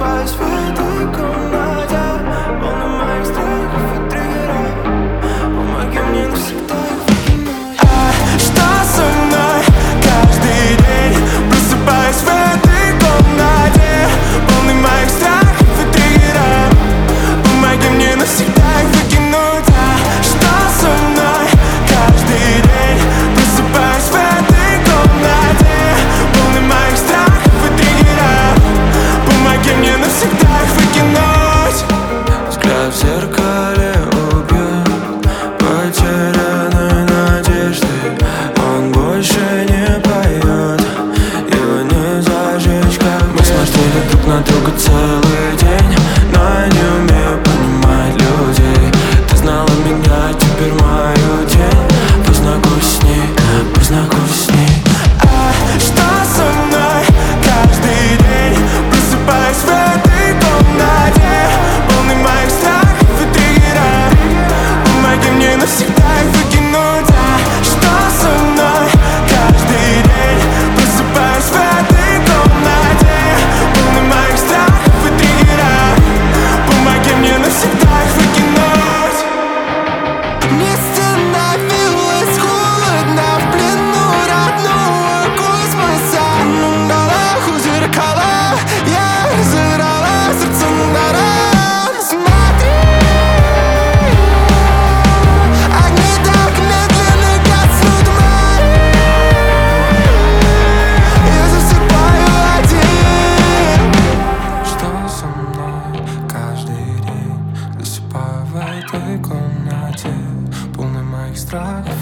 просыпаюсь в этой комнате, полной моих страхов и триггеров. Помоги мне навсегда их выкинуть. Что со мной каждый день? Просыпаюсь в этой комнате, полной моих страхов и триггеров. Помоги мне навсегда их выкинуть. Что со мной каждый день? Просыпаюсь в этой комнате, полной моих страхов и триггеров. Помоги мне навсегда их выкинуть. Взгляд в зеркале убьет потерянной надежды. Он больше не поет, его не зажечь, как мы смотрели друг на друга целый день. Но я не умею понимать людей. Ты знала меня, теперь мою тень. Познакомься с ней, познакомься с ней. Что со мной каждый день? Просыпаюсь в этой комнате, полной моих страхов и триггеров. Помоги мне навсегда их выкинуть. Что со мной каждый день? Просыпаюсь в этой комнате, полной моих страхов и триггеров. Помоги мне навсегда их выкинуть. Мне становилось холодно в плену родного космоса. На долах у зеркала я разыграла сердце на ран. Смотри, огни так медленно гаснут мои. Я засыпаю один. Что со мной каждый день? Засыпаю в этой комнате, полной моих страхов